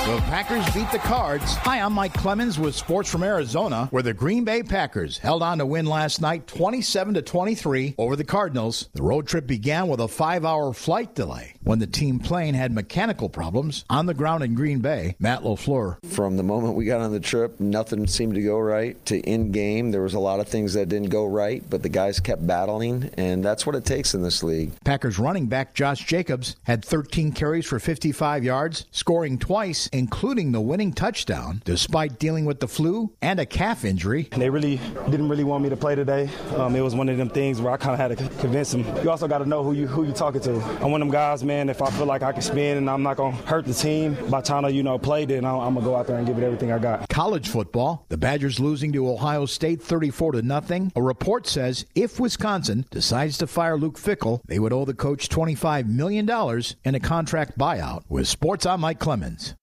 The Packers beat the Cards. Hi, I'm Mike Clemens with Sports from Arizona, where the Green Bay Packers held on to win last night 27-23 over the Cardinals. The road trip began with a 5-hour flight delay when the team plane had mechanical problems on the ground in Green Bay. Matt LaFleur. From the moment we got on the trip, nothing seemed to go right. To in-game, there was a lot of things that didn't go right, but the guys kept battling, and that's what it takes in this league. Packers running back Josh Jacobs had 13 carries for 55 yards, scoring twice, including the winning touchdown, despite dealing with the flu and a calf injury. They didn't really want me to play today. It was one of them things where I kind of had to convince them. You also got to know who you talking to. I'm one of them guys, man, if I feel like I can spin and I'm not going to hurt the team, by the time I play, then I'm going to go out there and give it everything I got. College football, the Badgers losing to Ohio State 34-0. A report says if Wisconsin decides to fire Luke Fickell, they would owe the coach $25 million in a contract buyout. With Sports, I'm Mike Clemens.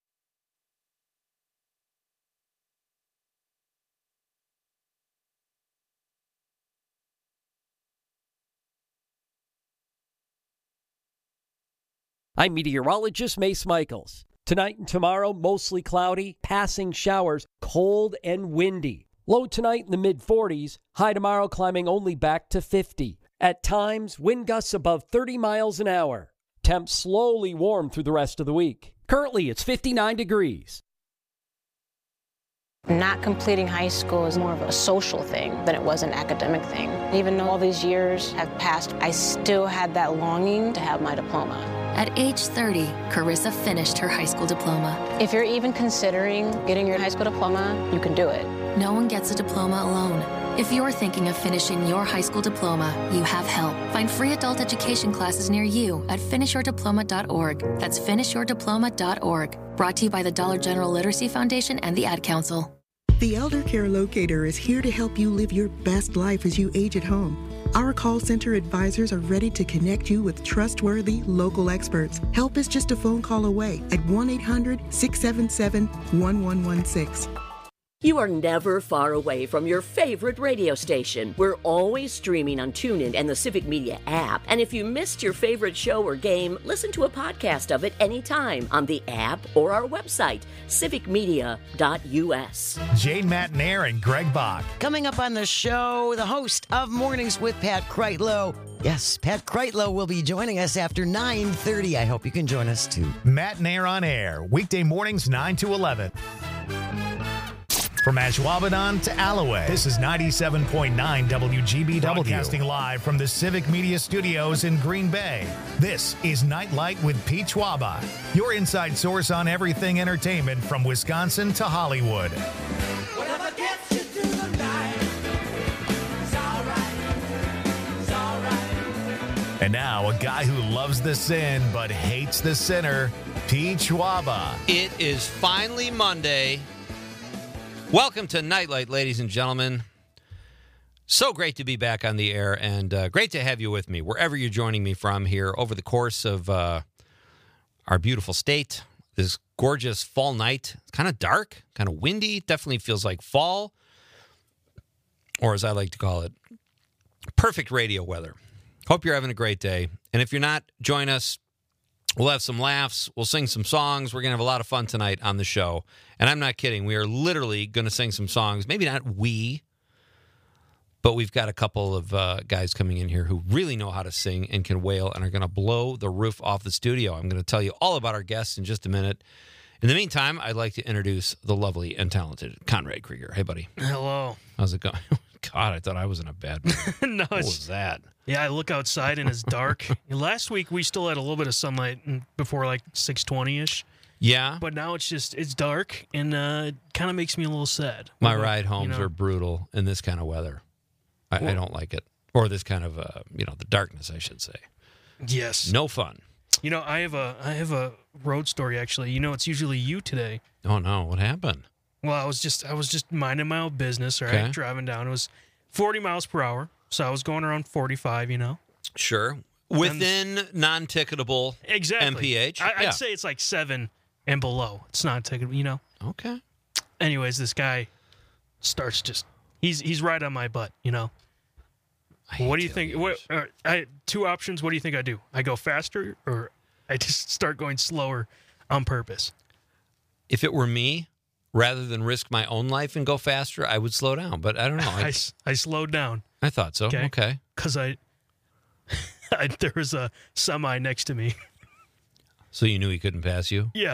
I'm meteorologist Mace Michaels. Tonight and tomorrow, mostly cloudy, passing showers, cold and windy. Low tonight in the mid-40s, high tomorrow climbing only back to 50. At times, wind gusts above 30 miles an hour. Temps slowly warm through the rest of the week. Currently, it's 59 degrees. Not completing high school is more of a social thing than it was an academic thing. Even though all these years have passed, I still had that longing to have my diploma. At age 30, Carissa finished her high school diploma. If you're even considering getting your high school diploma, you can do it. No one gets a diploma alone. If you're thinking of finishing your high school diploma, you have help. Find free adult education classes near you at finishyourdiploma.org. That's finishyourdiploma.org. Brought to you by the Dollar General Literacy Foundation and the Ad Council. The Elder Care Locator is here to help you live your best life as you age at home. Our call center advisors are ready to connect you with trustworthy local experts. Help is just a phone call away at 1-800-677-1116. You are never far away from your favorite radio station. We're always streaming on TuneIn and the Civic Media app. And if you missed your favorite show or game, listen to a podcast of it anytime on the app or our website, civicmedia.us. Jane Matnair and Greg Bach. Coming up on the show, the host of Mornings with Pat Kreitlow. Yes, Pat Kreitlow will be joining us after 9:30. I hope you can join us too. Matnair on air, weekday mornings 9 to 11. From Ashwaubenon to Alloway, this is 97.9 WGBW. Broadcasting live from the Civic Media Studios in Green Bay. This is Nightlight with Pete Schwaba, your inside source on everything entertainment from Wisconsin to Hollywood. Whatever gets you through the night, it's all right, it's all right. And now, a guy who loves the sin but hates the sinner, Pete Schwaba. It is finally Monday. Welcome to Nightlight, ladies and gentlemen. So great to be back on the air, and great to have you with me, wherever you're joining me from here over the course of our beautiful state. This gorgeous fall night. It's kind of dark, kind of windy. Definitely feels like fall, or as I like to call it, perfect radio weather. Hope you're having a great day. And if you're not, join us. We'll have some laughs. We'll sing some songs. We're going to have a lot of fun tonight on the show. And I'm not kidding. We are literally going to sing some songs. Maybe not we, but we've got a couple of guys coming in here who really know how to sing and can wail and are going to blow the roof off the studio. I'm going to tell you all about our guests in just a minute. In the meantime, I'd like to introduce the lovely and talented Conrad Krieger. Hey, buddy. Hello. How's it going? God, I thought I was in a bad mood. No, what was that? Yeah, I look outside and it's dark. Last week we still had a little bit of sunlight before like 6:20ish. Yeah. But now it's dark and it kind of makes me a little sad. My ride homes are brutal in this kind of weather. I don't like it. Or this kind of, the darkness, I should say. Yes. No fun. I have a road story actually. It's usually you today. Oh no, what happened? Well, I was just minding my own business, right? Okay. Driving down. It was 40 miles per hour. So I was going around 45, Sure. Within non-ticketable exactly. MPH. I'd say it's like 7 and below. It's not ticketable, Okay. Anyways, this guy starts he's right on my butt, What do you think? Two options. What do you think I do? I go faster or I just start going slower on purpose? if it were me, rather than risk my own life and go faster, I would slow down. But I don't know. I slowed down. I thought so. Okay. Because there was a semi next to me. So you knew he couldn't pass you? Yeah.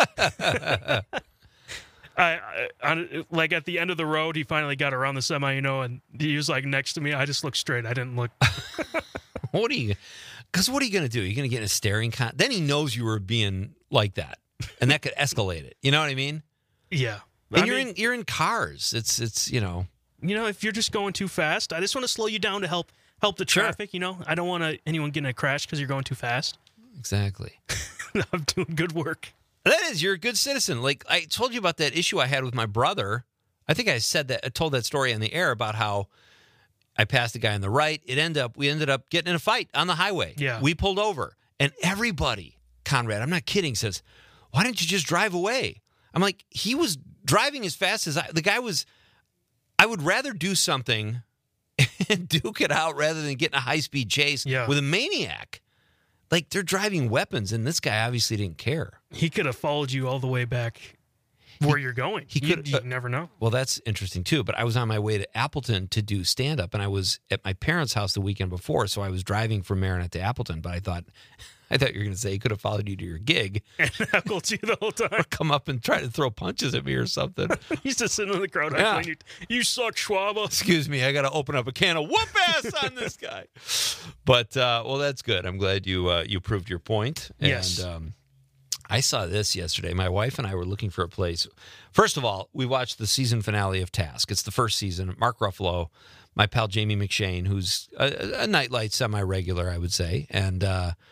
Like at the end of the road, he finally got around the semi, and he was like next to me. I just looked straight. I didn't look. What are you going to do? You're going to get in a staring contest? Then he knows you were being like that, and that could escalate it. You know what I mean? Yeah. And you're in cars. It's if you're just going too fast, I just want to slow you down to help the traffic. Sure. I don't want anyone getting a crash because you're going too fast. Exactly. I'm doing good work. That is, you're a good citizen. Like I told you about that issue I had with my brother. I think I told that story on the air about how I passed a guy on the right. We ended up getting in a fight on the highway. Yeah. We pulled over, and everybody, Conrad, I'm not kidding, says, "Why didn't you just drive away?" I'm like, he was driving as fast as the guy was. I would rather do something and duke it out rather than get in a high-speed chase with a maniac. Like, they're driving weapons, and this guy obviously didn't care. He could have followed you all the way back where you're going. You never know. Well, that's interesting, too. But I was on my way to Appleton to do stand-up, and I was at my parents' house the weekend before, so I was driving from Marinette to Appleton. But I thought you were going to say he could have followed you to your gig. And heckled you the whole time. Or come up and try to throw punches at me or something. He's just sitting in the crowd. Yeah. You suck, Schwaba. Excuse me, I got to open up a can of whoop-ass on this guy. But, well, that's good. I'm glad you proved your point. Yes. And I saw this yesterday. My wife and I were looking for a place. First of all, we watched the season finale of Task. It's the first season. Mark Ruffalo, my pal Jamie McShane, who's a nightlight semi-regular, I would say. And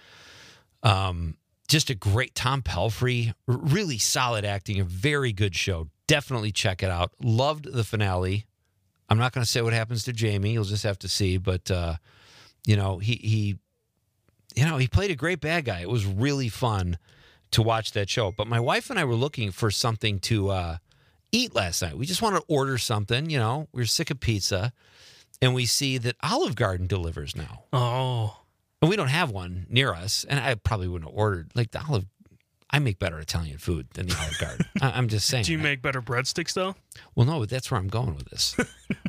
just a great Tom Pelphrey, really solid acting, a very good show. Definitely check it out. Loved the finale. I'm not going to say what happens to Jamie. You'll just have to see. But he played a great bad guy. It was really fun to watch that show. But my wife and I were looking for something to eat last night. We just wanted to order something. We were sick of pizza, and we see that Olive Garden delivers now. Oh. And we don't have one near us, and I probably wouldn't have ordered. Like the Olive, I make better Italian food than the Olive Garden. I'm just saying. Do you make better breadsticks, though? Well, no, but that's where I'm going with this.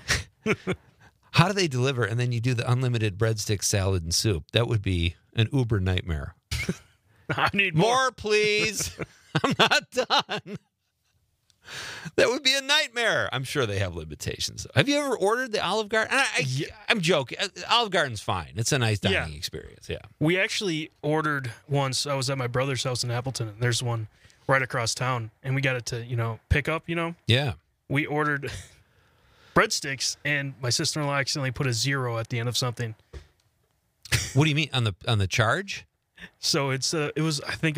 How do they deliver, and then you do the unlimited breadstick, salad, and soup? That would be an uber nightmare. I need more, please. I'm not done. That would be a nightmare. I'm sure they have limitations. Have you ever ordered the Olive Garden? I'm joking. Olive Garden's fine. It's a nice dining experience. Yeah. We actually ordered once. I was at my brother's house in Appleton, and there's one right across town, and we got it to, pick up, Yeah. We ordered breadsticks, and my sister-in-law accidentally put a 0 at the end of something. What do you mean on the charge? So I think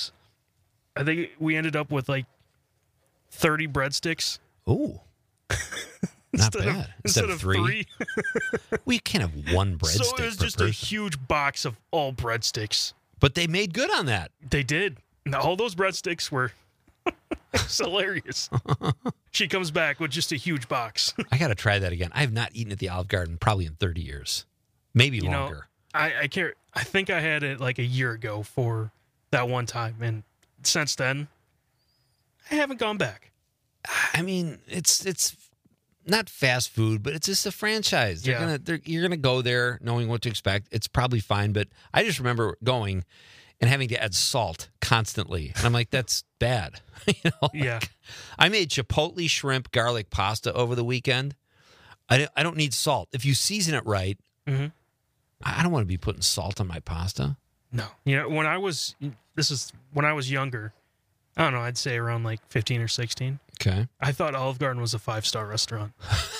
we ended up with like 30 breadsticks. Ooh. Not bad. Instead of 3. We can't have one breadstick. So it was just a huge box of all breadsticks. But they made good on that. They did. All those breadsticks were it's hilarious. She comes back with just a huge box. I got to try that again. I have not eaten at the Olive Garden probably in 30 years. Maybe longer. I can't. I think I had it like a year ago for that one time, and since then, I haven't gone back. I mean, it's not fast food, but it's just a franchise. You're gonna go there knowing what to expect. It's probably fine, but I just remember going and having to add salt constantly, and I'm like, that's bad. Yeah. I made chipotle shrimp garlic pasta over the weekend. I don't need salt if you season it right. Mm-hmm. I don't want to be putting salt on my pasta. No. When I was younger, I don't know, I'd say around like 15 or 16. Okay. I thought Olive Garden was a 5-star restaurant.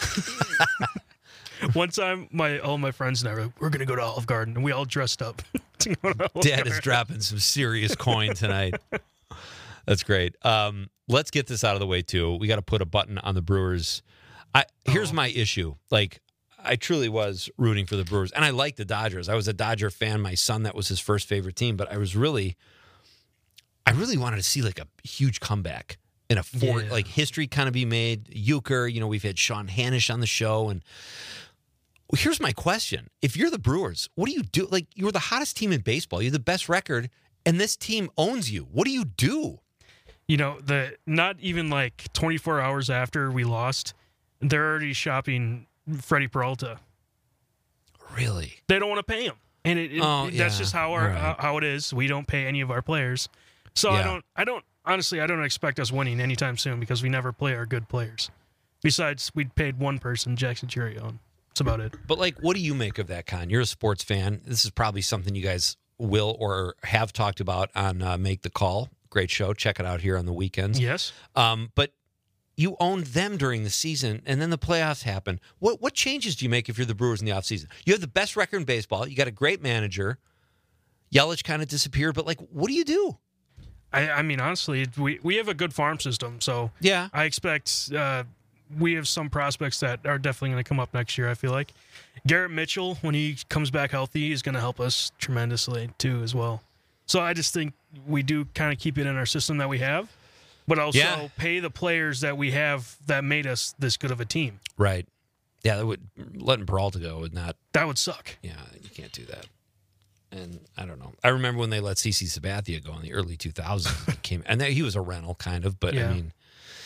One time, all my friends and I were like, we're going to go to Olive Garden, and we all dressed up to go to Olive Dad Garden. is dropping some serious coin tonight. That's great. Let's get this out of the way, too. We got to put a button on the Brewers. Here's my issue. Like, I truly was rooting for the Brewers, and I like the Dodgers. I was a Dodger fan. My son, that was his first favorite team, but I really wanted to see like a huge comeback and like history kind of be made. Euchre, we've had Sean Hanisch on the show, and here's my question: if you're the Brewers, what do you do? Like, you're the hottest team in baseball, you're the best record, and this team owns you. What do you do? not even like 24 hours after we lost, they're already shopping Freddie Peralta. Really? They don't want to pay him, and that's just how how it is. We don't pay any of our players, so I don't honestly expect us winning anytime soon because we never play our good players. Besides, we paid one person, Jackson Churion. That's about it. But what do you make of that, Con? You're a sports fan. This is probably something you guys will or have talked about on Make the Call. Great show. Check it out here on the weekends. Yes. But you owned them during the season, and then the playoffs happen. What changes do you make if you're the Brewers in the offseason? You have the best record in baseball. You got a great manager. Yelich kind of disappeared, but what do you do? I mean, honestly, we have a good farm system, so yeah, I expect we have some prospects that are definitely going to come up next year, I feel like. Garrett Mitchell, when he comes back healthy, is going to help us tremendously, too, as well. So I just think we do kind of keep it in our system that we have, but also pay the players that we have that made us this good of a team. Right. Yeah, letting Peralta go would not... That would suck. Yeah, you can't do that. And I don't know. I remember when they let CeCe Sabathia go in the early 2000s. And he was a rental, kind of, but I mean...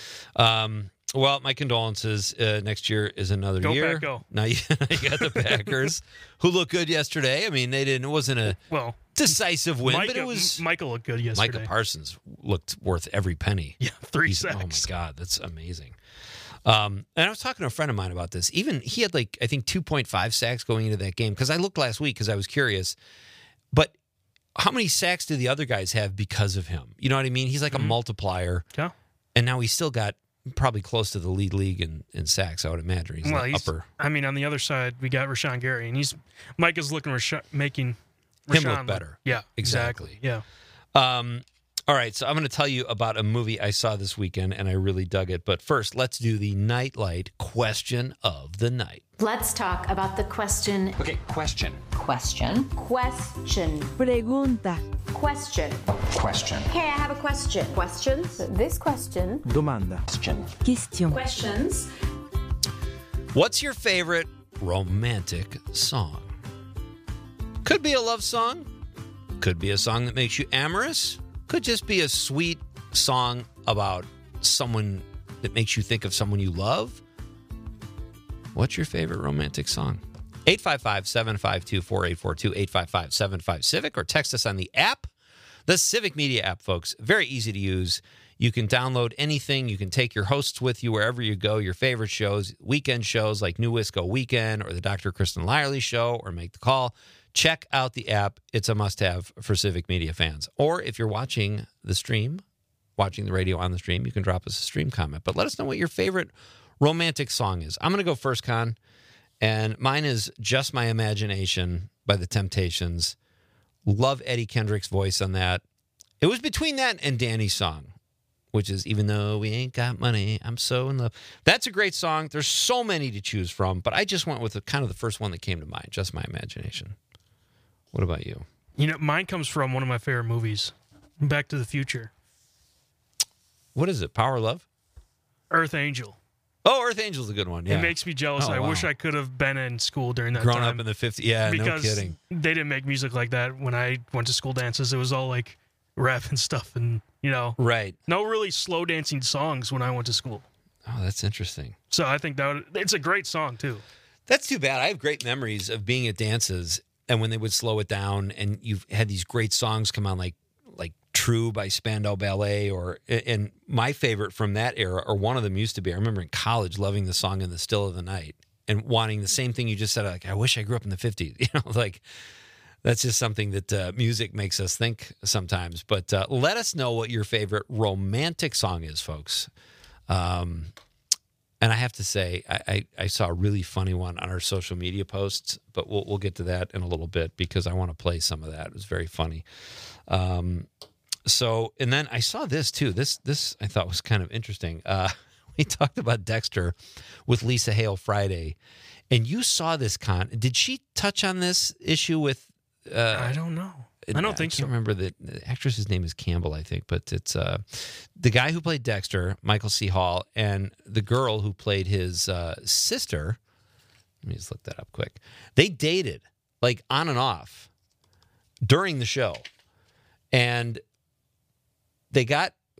well, my condolences. Next year is another year. Pack, go. Now you got the Packers, who looked good yesterday. I mean, it wasn't a decisive win, but it was. Michael looked good yesterday. Micah Parsons looked worth every penny. Yeah, 3 sacks. Oh my God, that's amazing. And I was talking to a friend of mine about this. Even he had I think 2.5 sacks going into that game because I looked last week because I was curious. But how many sacks do the other guys have because of him? You know what I mean? He's like a multiplier. Yeah. And now he's still got probably close to the lead league in sacks, I would imagine. He's upper. I mean, on the other side, we got Rashawn Gary, and Mike is looking making Rashawn him look better. Yeah, exactly. Yeah. All right, so I'm going to tell you about a movie I saw this weekend, and I really dug it. But first, let's do the Nightlight question of the night. Let's talk about the question. Okay, question. Question. Pregunta. Question. Question. Hey, I have a question. Questions? This question. Domanda. Question. Questions. What's your favorite romantic song? Could be a love song. Could be a song that makes you amorous. Could just be a sweet song about someone that makes you think of someone you love. What's your favorite romantic song? 855-752-4842, 855-75-CIVIC, or text us on the app, the Civic Media app, folks. Very easy to use. You can download anything. You can take your hosts with you wherever you go, your favorite shows, weekend shows like New Wisco Weekend or the Dr. Kristen Lyerly Show or Make the Call. Check out the app. It's a must-have for Civic Media fans. Or if you're watching the stream, watching the radio on the stream, you can drop us a stream comment. But let us know what your favorite romantic song is. I'm going to go first, Con, and mine is Just My Imagination by The Temptations. Love Eddie Kendrick's voice on that. It was between that and Danny's song, which is Even Though We Ain't Got Money, I'm So in Love. That's a great song. There's so many to choose from, but I just went with kind of the first one that came to mind, Just My Imagination. What about you? Mine comes from one of my favorite movies, Back to the Future. What is it? Power of Love? Earth Angel. Oh, Earth Angel's a good one. Yeah. It makes me jealous. I wish I could have been in school during that Grown time. up in the 50s. Yeah, because no kidding. They didn't make music like that when I went to school dances. It was all like rap and stuff and, Right. No really slow dancing songs when I went to school. Oh, that's interesting. So I think it's a great song, too. That's too bad. I have great memories of being at dances and when they would slow it down and you've had these great songs come on like True by Spandau Ballet and my favorite from that era, or one of them used to be, I remember in college loving the song In the Still of the Night and wanting the same thing you just said, like, I wish I grew up in the 50s. That's just something that music makes us think sometimes. But let us know what your favorite romantic song is, folks. And I have to say, I saw a really funny one on our social media posts, but we'll get to that in a little bit because I want to play some of that. It was very funny. And then I saw this too. This I thought was kind of interesting. We talked about Dexter with Lisa Hale Friday, and you saw this, Con. Did she touch on this issue with? I don't know. I don't think so. I remember the actress's name is Campbell, I think, but it's the guy who played Dexter, Michael C. Hall, and the girl who played his sister. Let me just look that up quick. They dated on and off during the show, and they got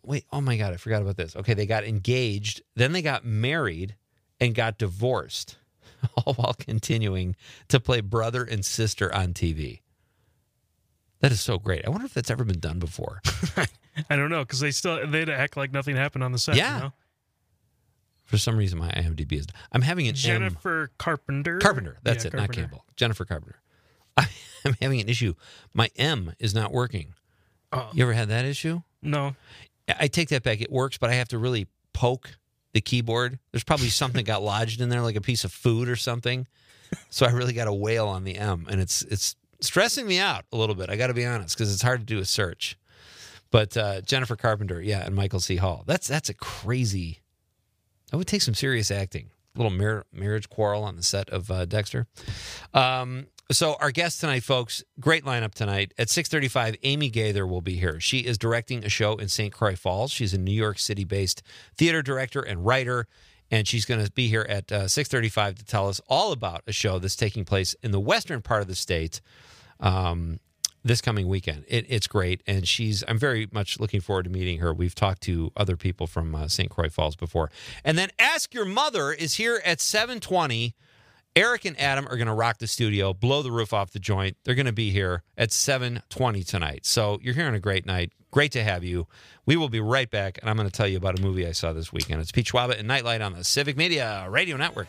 wait, oh my God, I forgot about this. Okay, they got engaged, then they got married and got divorced, all while continuing to play brother and sister on TV. That is so great. I wonder if that's ever been done before. I don't know, because they'd act like nothing happened on the set. Yeah. You know? For some reason, my IMDb is... I'm having an Jennifer Carpenter. Carpenter. That's it, Carpenter. not Campbell. Jennifer Carpenter. I'm having an issue. My M is not working. Oh. You ever had that issue? No. I take that back. It works, but I have to really poke the keyboard. There's probably something that got lodged in there, like a piece of food or something. So I really got to wail on the M, and it's stressing me out a little bit. I got to be honest, because it's hard to do a search. But Jennifer Carpenter, yeah, and Michael C. Hall. That's a crazy... That would take some serious acting. A little marriage quarrel on the set of Dexter. So our guest tonight, folks, great lineup tonight. At 6:35, Amy Gaither will be here. She is directing a show in St. Croix Falls. She's a New York City-based theater director and writer, and she's going to be here at 6:35 to tell us all about a show that's taking place in the western part of the state this coming weekend. It's great, and I'm very much looking forward to meeting her. We've talked to other people from St. Croix Falls before. And then Ask Your Mother is here at 7:20. Eric and Adam are going to rock the studio, blow the roof off the joint. They're going to be here at 7:20 tonight. So you're hearing a great night. Great to have you. We will be right back, and I'm going to tell you about a movie I saw this weekend. It's Pete Schwaba and Nightlight on the Civic Media Radio Network.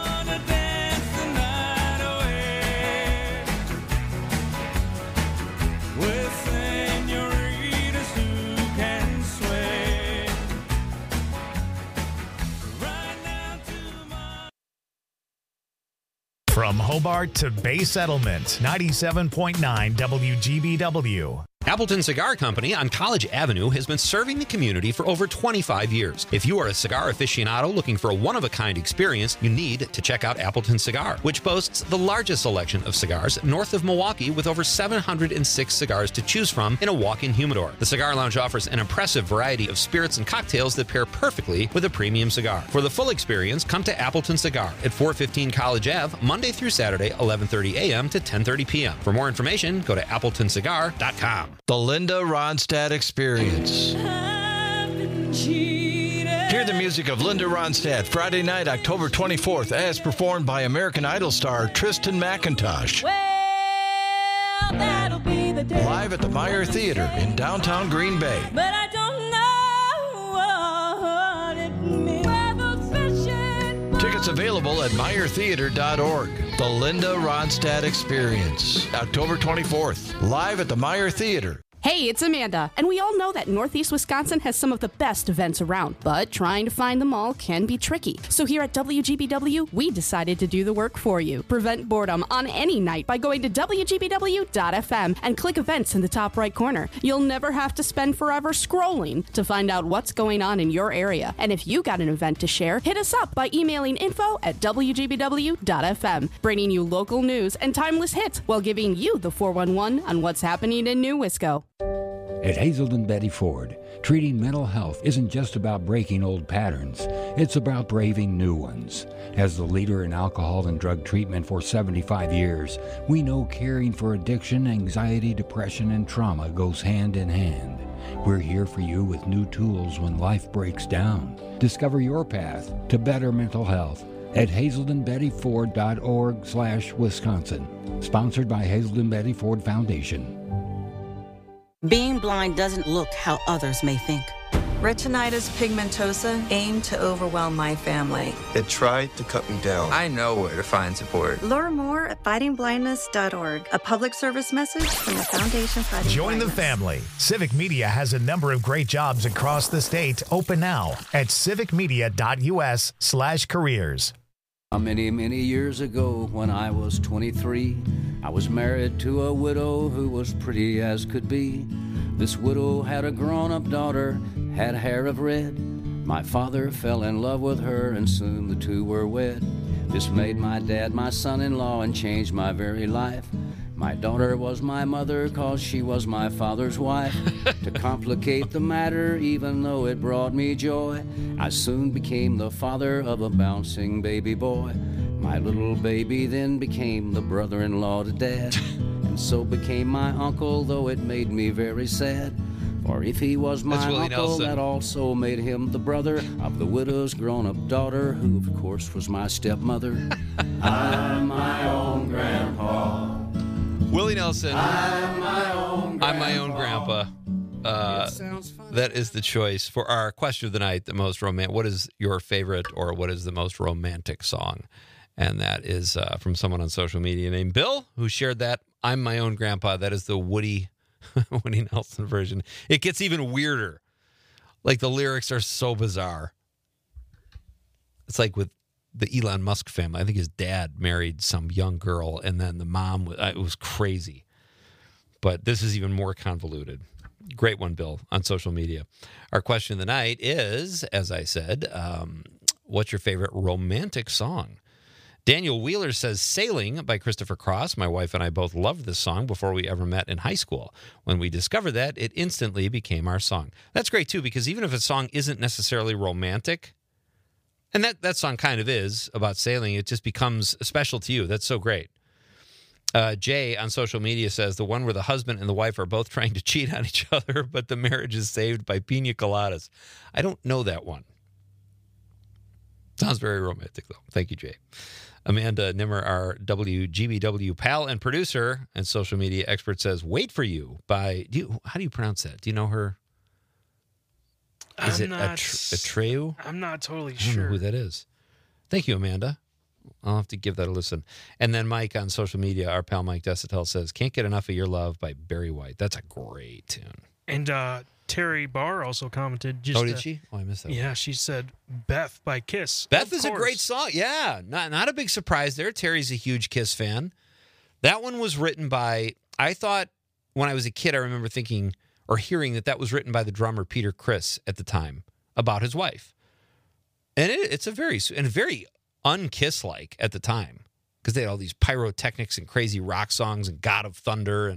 From Hobart to Bay Settlement, 97.9 WGBW. Appleton Cigar Company on College Avenue has been serving the community for over 25 years. If you are a cigar aficionado looking for a one-of-a-kind experience, you need to check out Appleton Cigar, which boasts the largest selection of cigars north of Milwaukee with over 706 cigars to choose from in a walk-in humidor. The Cigar Lounge offers an impressive variety of spirits and cocktails that pair perfectly with a premium cigar. For the full experience, come to Appleton Cigar at 415 College Ave, Monday through Saturday, 11:30 a.m. to 10:30 p.m. For more information, go to appletoncigar.com. The Linda Ronstadt Experience. Hear the music of Linda Ronstadt Friday night, October 24th, as performed by American Idol star Tristan McIntosh. Well, that'll be the day. Live at the Meyer Theater in downtown Green Bay. But I don't know what it means. Tickets available at MeyerTheater.org. The Linda Ronstadt Experience, October 24th, live at the Meyer Theater. Hey, it's Amanda, and we all know that Northeast Wisconsin has some of the best events around, but trying to find them all can be tricky. So here at WGBW, we decided to do the work for you. Prevent boredom on any night by going to WGBW.FM and click events in the top right corner. You'll never have to spend forever scrolling to find out what's going on in your area. And if you got an event to share, hit us up by emailing info@WGBW.FM, bringing you local news and timeless hits while giving you the 411 on what's happening in New Wisco. At Hazelden Betty Ford, treating mental health isn't just about breaking old patterns, it's about braving new ones. As the leader in alcohol and drug treatment for 75 years, we know caring for addiction, anxiety, depression, and trauma goes hand in hand. We're here for you with new tools when life breaks down. Discover your path to better mental health at hazeldenbettyford.org/Wisconsin. Sponsored by Hazelden Betty Ford Foundation. Being blind doesn't look how others may think. Retinitis pigmentosa aimed to overwhelm my family. It tried to cut me down. I know where to find support. Learn more at fightingblindness.org. A public service message from the Foundation Fighting Join Blindness. the family. Civic Media has a number of great jobs across the state open now at civicmedia.us/careers. Many, many years ago when I was 23, I was married to a widow who was pretty as could be. This widow had a grown-up daughter, had hair of red. My father fell in love with her and soon the two were wed. This made my dad my son-in-law and changed my very life. My daughter was my mother 'cause she was my father's wife. To complicate the matter, even though it brought me joy, I soon became the father of a bouncing baby boy. My little baby then became the brother-in-law to Dad, and so became my uncle, though it made me very sad. Or if he was my That's Willie uncle, Nelson. that also made him the brother of the widow's grown-up daughter, who, of course, was my stepmother. I'm my own grandpa. Willie Nelson. I'm my own grandpa. That is the choice for our question of the night. The most romantic. What is your favorite, or what is the most romantic song? And that is from someone on social media named Bill, who shared that. I'm my own grandpa. That is the Woody Nelson version. It gets even weirder. Like the lyrics are so bizarre. It's like with the Elon Musk family. I think his dad married some young girl, and then the mom. It was crazy. But this is even more convoluted. Great one, Bill, on social media. Our question of the night is, as I said, what's your favorite romantic song? Daniel Wheeler says Sailing by Christopher Cross. My wife and I both loved this song before we ever met in high school. When we discovered that, it instantly became our song. That's great, too, because even if a song isn't necessarily romantic, and that song kind of is about sailing, it just becomes special to you. That's so great. Jay on social media says the one where the husband and the wife are both trying to cheat on each other, but the marriage is saved by pina coladas. I don't know that one. Sounds very romantic, though. Thank you, Jay. Amanda Nimmer, our WGBW pal and producer and social media expert, says "Wait for You" by. How do you pronounce that? Do you know her? Is it Atreu? I'm not totally I don't know sure who that is. Thank you, Amanda. I'll have to give that a listen. And then Mike on social media, our pal Mike Desitel, says "Can't Get Enough of Your Love" by Barry White. That's a great tune. And Terry Barr also commented. Oh, did she? Oh, I missed that. Yeah, she said Beth by Kiss. Beth is a great song. Yeah, not a big surprise there. Terry's a huge Kiss fan. That one was written by, I thought when I was a kid, I remember thinking or hearing that was written by the drummer Peter Criss at the time about his wife. And it's a very un-Kiss-like at the time, because they had all these pyrotechnics and crazy rock songs and God of Thunder.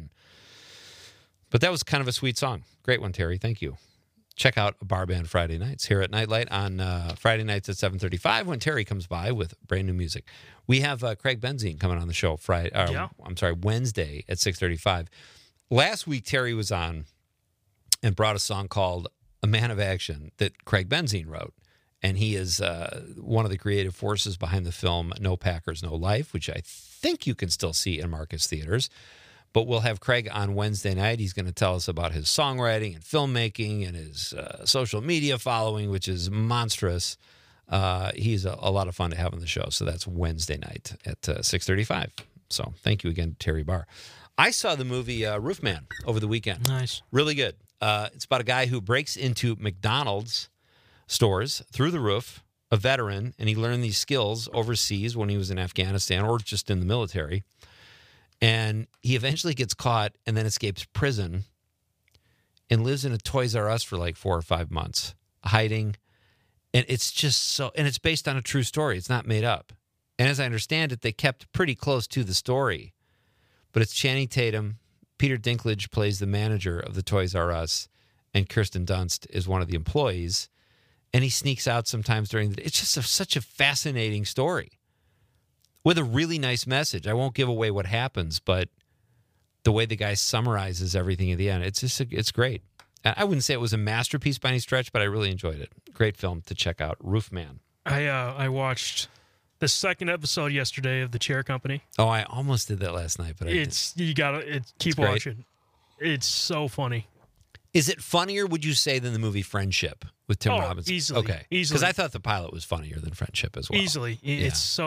But that was kind of a sweet song. Great one, Terry. Thank you. Check out Bar Band Friday nights here at Nightlight on Friday nights at 7:35 when Terry comes by with brand new music. We have Craig Benzine coming on the show Wednesday at 6:35. Last week, Terry was on and brought a song called "A Man of Action" that Craig Benzine wrote. And he is one of the creative forces behind the film No Packers, No Life, which I think you can still see in Marcus Theaters. But we'll have Craig on Wednesday night. He's going to tell us about his songwriting and filmmaking and his social media following, which is monstrous. He's a lot of fun to have on the show. So that's Wednesday night at 6:35. So thank you again, Terry Barr. I saw the movie Roofman over the weekend. Nice. Really good. It's about a guy who breaks into McDonald's stores through the roof, a veteran, and he learned these skills overseas when he was in Afghanistan or just in the military. And he eventually gets caught and then escapes prison and lives in a Toys R Us for like 4 or 5 months, hiding. And it's just and it's based on a true story. It's not made up. And as I understand it, they kept pretty close to the story. But it's Channing Tatum. Peter Dinklage plays the manager of the Toys R Us, and Kirsten Dunst is one of the employees. And he sneaks out sometimes during the day. It's just such a fascinating story with a really nice message. I won't give away what happens, but the way the guy summarizes everything at the end, it's great. I wouldn't say it was a masterpiece by any stretch, but I really enjoyed it. Great film to check out, Roofman. I watched the second episode yesterday of The Chair Company. Oh, I almost did that last night, but you gotta keep watching. It's so funny. Is it funnier, would you say, than the movie Friendship with Tim Robinson? Easily. Okay. Easily. Because I thought the pilot was funnier than Friendship as well. Easily. Yeah.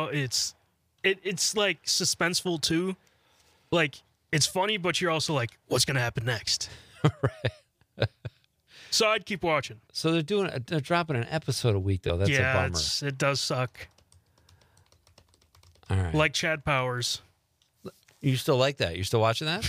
It's like suspenseful too. Like, it's funny, but you're also like, what's going to happen next? Right. So I'd keep watching. So they're dropping an episode a week, though. That's a bummer. It does suck. All right. Like Chad Powers. You still like that? You're still watching that?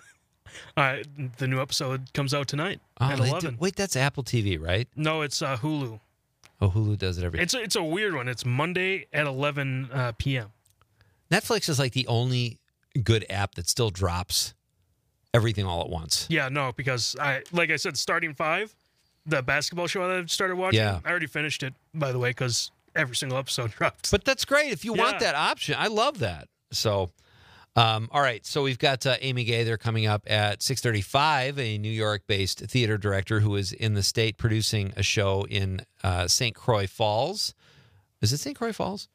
The new episode comes out tonight at 11. Wait, that's Apple TV, right? No, it's Hulu. Oh, Hulu does it every. It's a weird one. It's Monday at 11 p.m. Netflix is like the only good app that still drops everything all at once. Yeah, no, because like I said, Starting Five, the basketball show that I started watching. Yeah. I already finished it, by the way, because every single episode dropped. But that's great if you want that option. I love that. So, All right, so we've got Amy Gay there coming up at 6:35, a New York-based theater director who is in the state producing a show in St. Croix Falls. Is it St. Croix Falls?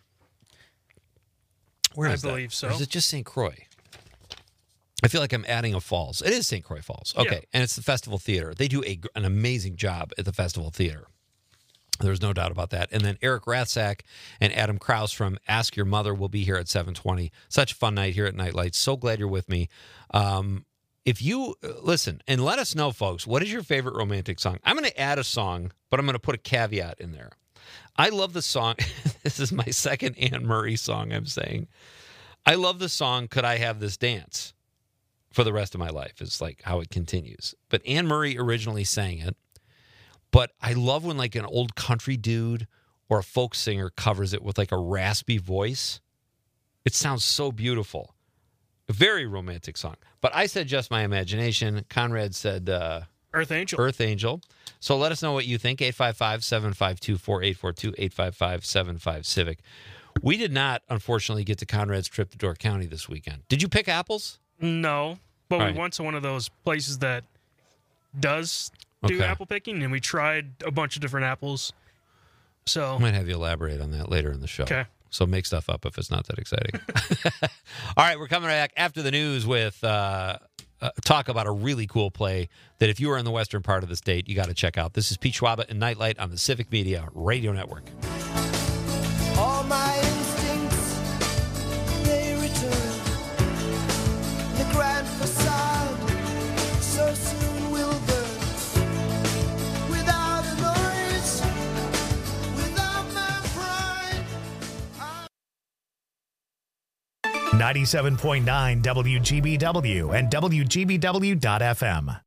Where is I believe so. Or is it just St. Croix? I feel like I'm adding a falls. It is St. Croix Falls. Okay, Yeah. and it's the Festival Theater. They do an amazing job at the Festival Theater. There's no doubt about that. And then Eric Rathsack and Adam Krause from Ask Your Mother will be here at 7:20. Such a fun night here at Nightlight. So glad you're with me. If you listen and let us know, folks, what is your favorite romantic song? I'm going to add a song, but I'm going to put a caveat in there. I love the song. This is my second Anne Murray song I'm saying. I love the song Could I Have This Dance for the rest of my life. It's like how it continues. But Anne Murray originally sang it. But I love when like an old country dude or a folk singer covers it with like a raspy voice. It sounds so beautiful. A very romantic song. But I said just my imagination. Conrad said Earth Angel. Earth Angel. So let us know what you think. 855-752-4842, 855-75-CIVIC. We did not, unfortunately, get to Conrad's trip to Door County this weekend. Did you pick apples? No, but All we right. went to one of those places that does do Okay. apple picking, and we tried a bunch of different apples. So I might have you elaborate on that later in the show. Okay. So make stuff up if it's not that exciting. All right, we're coming back after the news with talk about a really cool play that if you are in the western part of the state, you got to check out. This is Pete Schwaba and Nightlight on the Civic Media Radio Network. All my instincts, they return. The grand facade so soon will burn. Without a noise, without my pride. 97.9 WGBW and WGBW.FM.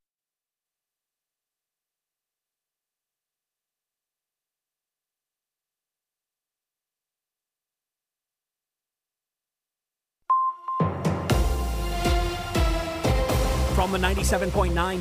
From the 97.9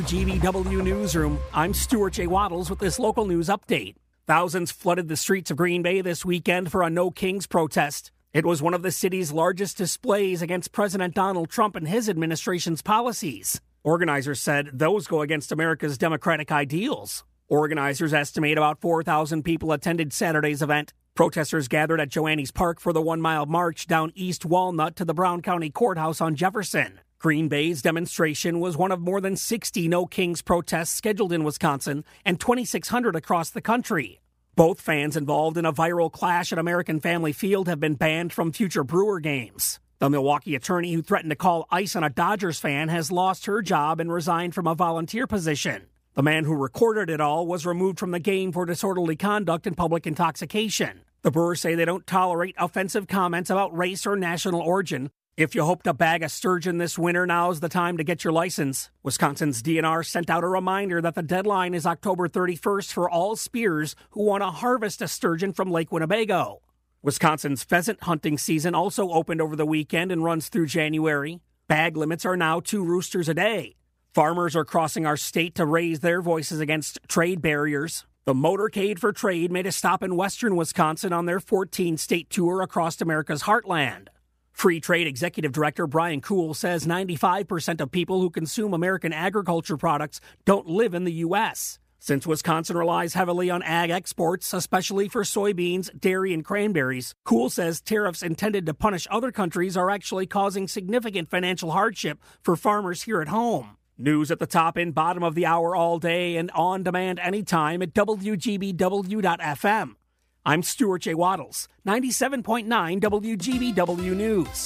WGBW newsroom, I'm Stuart J. Waddles with this local news update. Thousands flooded the streets of Green Bay this weekend for a No Kings protest. It was one of the city's largest displays against President Donald Trump and his administration's policies. Organizers said those go against America's democratic ideals. Organizers estimate about 4,000 people attended Saturday's event. Protesters gathered at Joannes Park for the 1-mile march down East Walnut to the Brown County Courthouse on Jefferson. Green Bay's demonstration was one of more than 60 No Kings protests scheduled in Wisconsin and 2,600 across the country. Both fans involved in a viral clash at American Family Field have been banned from future Brewer games. The Milwaukee attorney who threatened to call ICE on a Dodgers fan has lost her job and resigned from a volunteer position. The man who recorded it all was removed from the game for disorderly conduct and public intoxication. The Brewers say they don't tolerate offensive comments about race or national origin. If you hope to bag a sturgeon this winter, now's the time to get your license. Wisconsin's DNR sent out a reminder that the deadline is October 31st for all spears who want to harvest a sturgeon from Lake Winnebago. Wisconsin's pheasant hunting season also opened over the weekend and runs through January. Bag limits are now 2 roosters a day. Farmers are crossing our state to raise their voices against trade barriers. The Motorcade for Trade made a stop in western Wisconsin on their 14-state tour across America's heartland. Free Trade Executive Director Brian Kuhl says 95% of people who consume American agriculture products don't live in the U.S. Since Wisconsin relies heavily on ag exports, especially for soybeans, dairy, and cranberries, Kuhl says tariffs intended to punish other countries are actually causing significant financial hardship for farmers here at home. News at the top and bottom of the hour all day and on demand anytime at WGBW.FM. I'm Stuart J. Waddles, 97.9 WGBW News.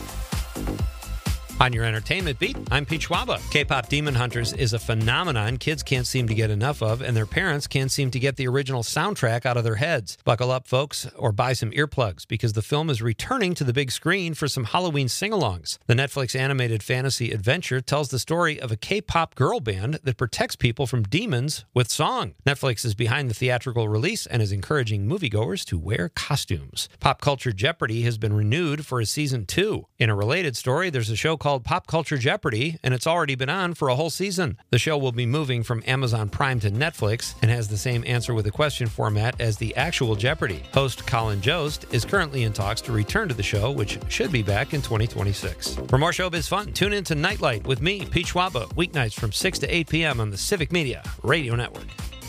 On your entertainment beat, I'm Pete Schwaba. K-pop Demon Hunters is a phenomenon kids can't seem to get enough of, and their parents can't seem to get the original soundtrack out of their heads. Buckle up, folks, or buy some earplugs, because the film is returning to the big screen for some Halloween sing-alongs. The Netflix animated fantasy adventure tells the story of a K-pop girl band that protects people from demons with song. Netflix is behind the theatrical release and is encouraging moviegoers to wear costumes. Pop Culture Jeopardy has been renewed for a season 2. In a related story, there's a show called called Pop Culture Jeopardy, and it's already been on for a whole season. The show will be moving from Amazon Prime to Netflix and has the same answer with a question format as the actual Jeopardy. Host Colin Jost is currently in talks to return to the show, which should be back in 2026. For more showbiz fun, tune in to Nightlight with me, Pete Schwaba, weeknights from 6 to 8 p.m. on the Civic Media Radio Network.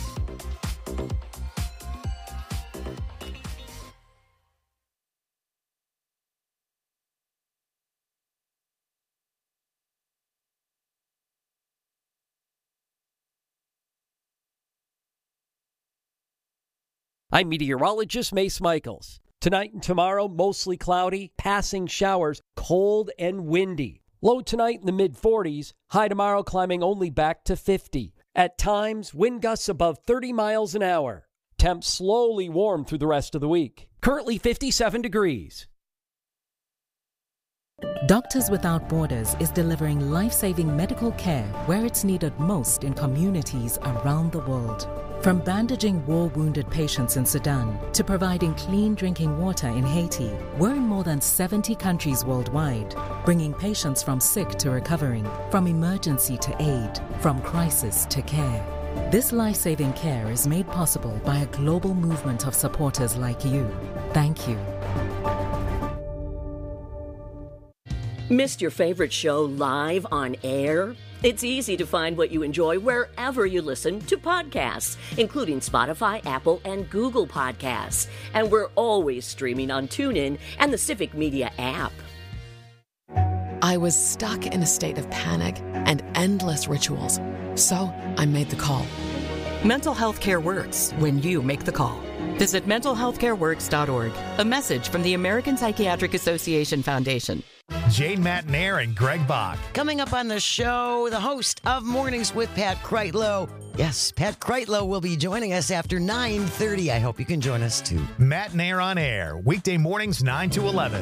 I'm meteorologist Mace Michaels. Tonight and tomorrow, mostly cloudy, passing showers, cold and windy. Low tonight in the mid-40s, high tomorrow climbing only back to 50. At times, wind gusts above 30 miles an hour. Temps slowly warm through the rest of the week. Currently 57 degrees. Doctors Without Borders is delivering life-saving medical care where it's needed most in communities around the world. From bandaging war-wounded patients in Sudan to providing clean drinking water in Haiti, we're in more than 70 countries worldwide, bringing patients from sick to recovering, from emergency to aid, from crisis to care. This life-saving care is made possible by a global movement of supporters like you. Thank you. Missed your favorite show live on air? It's easy to find what you enjoy wherever you listen to podcasts, including Spotify, Apple, and Google Podcasts. And we're always streaming on TuneIn and the Civic Media app. I was stuck in a state of panic and endless rituals. So I made the call. Mental health care works when you make the call. Visit mentalhealthcareworks.org. A message from the American Psychiatric Association Foundation. Jane Matnair and Greg Bach. Coming up on the show, the host of Mornings with Pat Kreitlow. Yes, Pat Kreitlow will be joining us after 9:30. I hope you can join us too. Matnair on air, weekday mornings 9 to 11.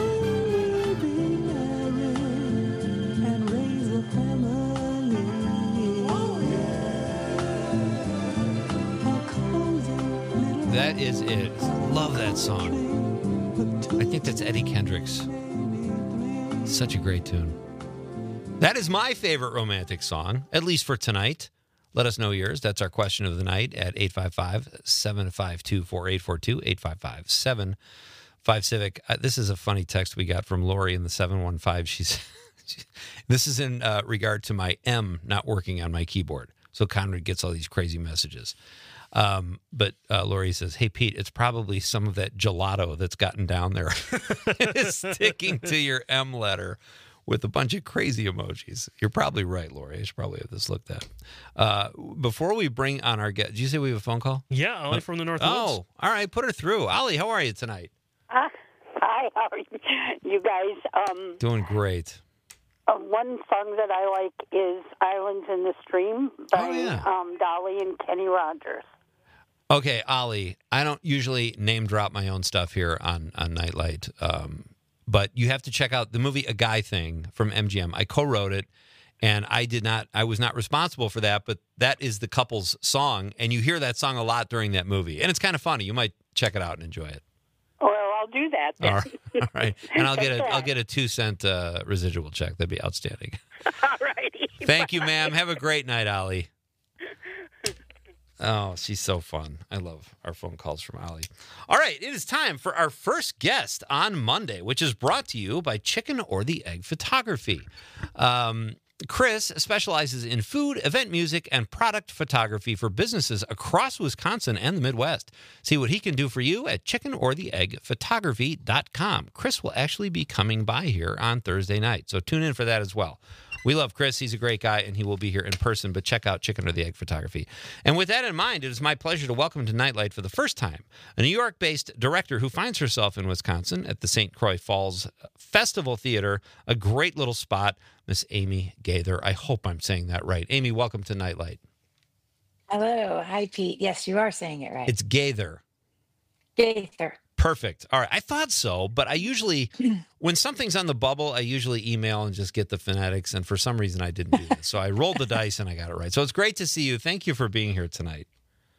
That is it. Love that song. I think that's Eddie Kendricks. Such a great tune. That is my favorite romantic song, at least for tonight. Let us know yours. That's our question of the night at 855-752-4842, 855-75-CIVIC. This is a funny text we got from Lori in the 715. This is in regard to my M not working on my keyboard. So Conrad gets all these crazy messages. But Lori says, hey, Pete, it's probably some of that gelato that's gotten down there. It's sticking to your M letter with a bunch of crazy emojis. You're probably right, Lori. I should probably have this looked at. Before we bring on our guest, did you say we have a phone call? Yeah, Ollie from the Northwoods. Oh, all right. Put her through. Ollie, how are you tonight? Hi, how are you guys? Doing great. One song that I like is Islands in the Stream by Dolly and Kenny Rogers. Okay, Ollie, I don't usually name drop my own stuff here on Nightlight, but you have to check out the movie A Guy Thing from MGM. I co-wrote it, and I was not responsible for that, but that is the couple's song, and you hear that song a lot during that movie, and it's kind of funny. You might check it out and enjoy it. Well, I'll do that then. All right. And I'll get a 2-cent residual check. That'd be outstanding. All righty. Thank you, ma'am. Have a great night, Ollie. Oh, she's so fun. I love our phone calls from Ollie. All right, it is time for our first guest on Monday, which is brought to you by Chicken or the Egg Photography. Chris specializes in food, event music, and product photography for businesses across Wisconsin and the Midwest. See what he can do for you at chickenortheeggphotography.com. Chris will actually be coming by here on Thursday night, so tune in for that as well. We love Chris. He's a great guy, and he will be here in person, but check out Chicken or the Egg Photography. And with that in mind, it is my pleasure to welcome to Nightlight for the first time a New York-based director who finds herself in Wisconsin at the St. Croix Falls Festival Theater, a great little spot, Miss Amy Gaither. I hope I'm saying that right. Amy, welcome to Nightlight. Hello. Hi, Pete. Yes, you are saying it right. It's Gaither. Gaither. Perfect. All right. I thought so, but I usually, when something's on the bubble, I usually email and just get the phonetics, and for some reason I didn't do that. So I rolled the dice and I got it right. So it's great to see you. Thank you for being here tonight.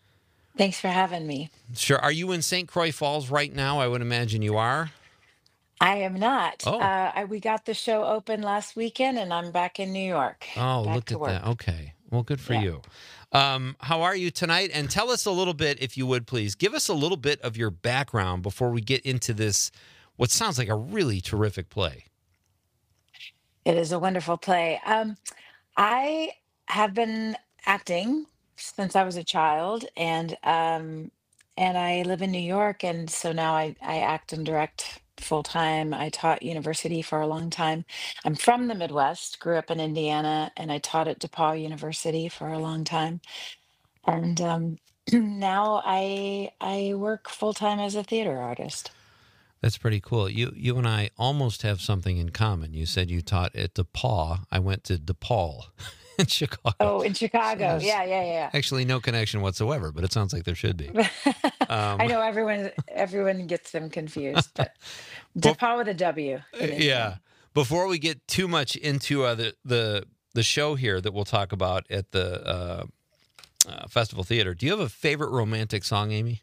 Thanks for having me. Sure. Are you in St. Croix Falls right now? I would imagine you are. I am not. Oh. We got the show open last weekend, and I'm back in New York. Oh, back look to at work. that. Okay. Well, good for Yeah. you. How are you tonight? And tell us a little bit, if you would, please. Give us a little bit of your background before we get into this, what sounds like a really terrific play. It is a wonderful play. I have been acting since I was a child, and I live in New York, and so now I act and direct full time. I taught university for a long time. I'm from the Midwest, grew up in Indiana, and I taught at DePaul University for a long time. And now I work full time as a theater artist. That's pretty cool. You and I almost have something in common. You said you taught at DePaul. I went to DePaul in Chicago. Oh, in Chicago. Yeah. Actually, no connection whatsoever, but it sounds like there should be. I know everyone gets them confused, but DePaul with a W. Yeah. Before we get too much into the show here that we'll talk about at the Festival Theater, do you have a favorite romantic song, Amy?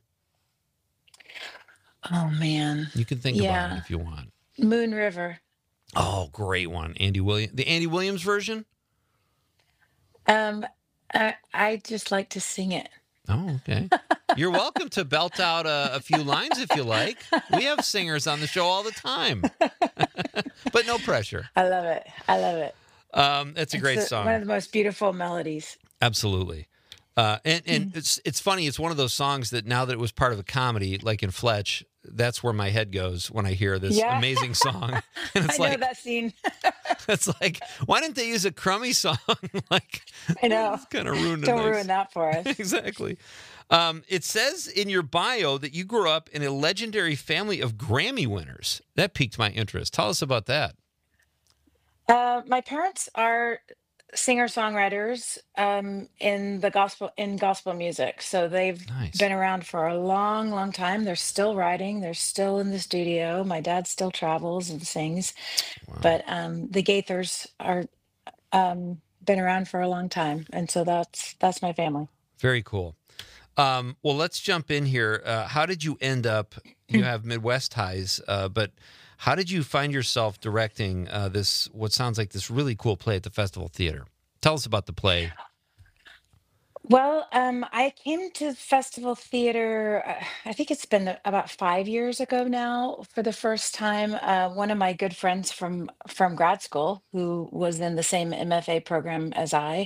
Oh man. You can think about it if you want. Moon River. Oh, great one. The Andy Williams version? I just like to sing it. Oh, okay. You're welcome to belt out a few lines if you like. We have singers on the show all the time. But no pressure. I love it. That's a great song. One of the most beautiful melodies. Absolutely. And it's funny. It's one of those songs that now that it was part of a comedy, like in Fletch, that's where my head goes when I hear this amazing song. And it's I know that scene. It's like, why didn't they use a crummy song? I know. Kind of ruined it. Don't ruin that for us. Exactly. It says in your bio that you grew up in a legendary family of Grammy winners. That piqued my interest. Tell us about that. My parents are singer-songwriters in gospel music. So they've been around for a long, long time. They're still writing. They're still in the studio. My dad still travels and sings. Wow. But the Gaithers are been around for a long time. And so that's my family. Very cool. Well, let's jump in here. How did you end up, you have Midwest ties, but how did you find yourself directing this, what sounds like this really cool play at the Festival Theater? Tell us about the play. Well, I came to Festival Theater, I think it's been about 5 years ago now for the first time. One of my good friends from grad school, who was in the same MFA program as I,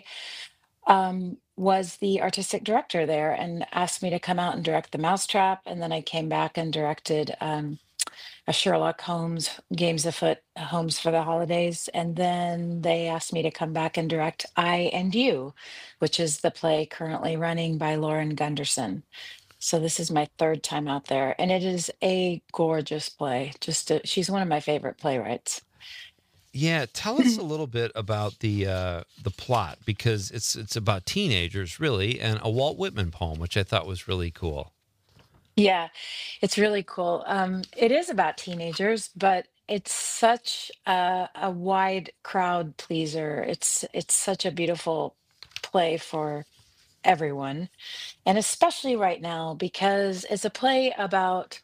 was the artistic director there and asked me to come out and direct The Mousetrap. And then I came back and directed a Sherlock Holmes, Games Afoot, Homes for the Holidays. And then they asked me to come back and direct I and You, which is the play currently running by Lauren Gunderson. So this is my third time out there. And it is a gorgeous play. She's one of my favorite playwrights. Yeah, tell us a little bit about the plot, because it's about teenagers, really, and a Walt Whitman poem, which I thought was really cool. Yeah, it's really cool. It is about teenagers, but it's such a wide crowd pleaser. It's such a beautiful play for everyone, and especially right now because it's a play about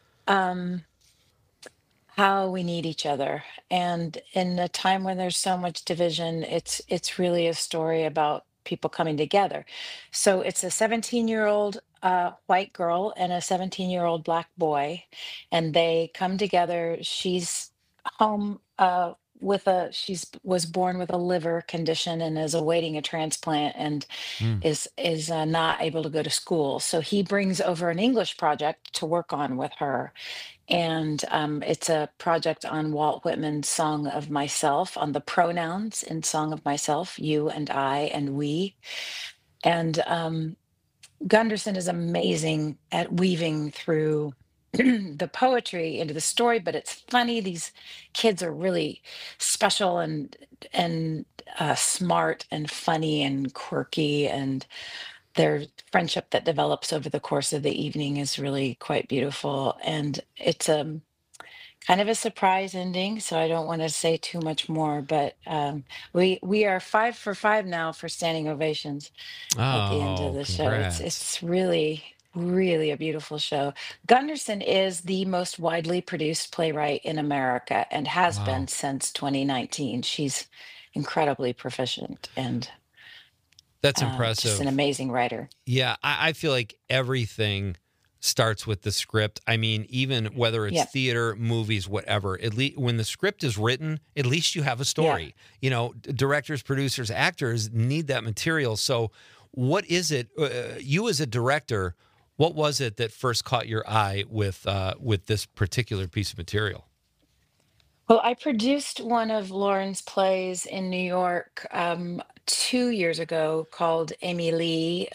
how we need each other. And in a time when there's so much division, it's really a story about people coming together. So it's a 17-year-old white girl and a 17-year-old black boy, and they come together. She's home was born with a liver condition and is awaiting a transplant and is not able to go to school. So he brings over an English project to work on with her. And it's a project on Walt Whitman's Song of Myself, on the pronouns in Song of Myself, you and I and we. And Gunderson is amazing at weaving through the poetry into the story, but it's funny. These kids are really special and smart and funny and quirky, and their friendship that develops over the course of the evening is really quite beautiful. And it's kind of a surprise ending, so I don't want to say too much more, but we are 5 for 5 now for standing ovations at the end of the show. Congrats. It's really, really a beautiful show. Gunderson is the most widely produced playwright in America and has Wow. been since 2019. She's incredibly proficient and That's just impressive. an amazing writer. Yeah, I feel like everything starts with the script. I mean, even whether it's Yeah. theater, movies, whatever, at least when the script is written, at least you have a story. You know, directors, producers, actors need that material. So what is it, you as a director, what was it that first caught your eye with this particular piece of material? Well, I produced one of Lauren's plays in New York 2 years ago called Amy Lee.